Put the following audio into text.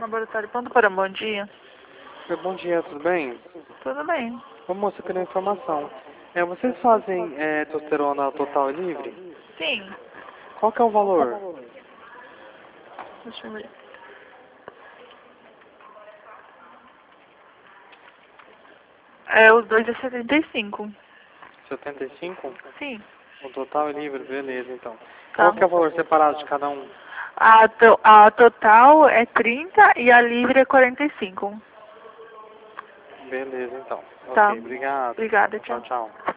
Laboratório Ponto para bom dia. Bom dia, tudo bem? Tudo bem. Ô moça, eu queria informação. Vocês fazem testosterona total e livre? Sim. Qual que é o valor? Deixa eu ver. Os dois é 75. 75? Sim. O total e livre, beleza então. Tá. Qual que é o valor separado de cada um? A total é 30 e a livre é 45. Beleza então. Tá. Ok, obrigado. Obrigada, Tchau, tchau. tchau.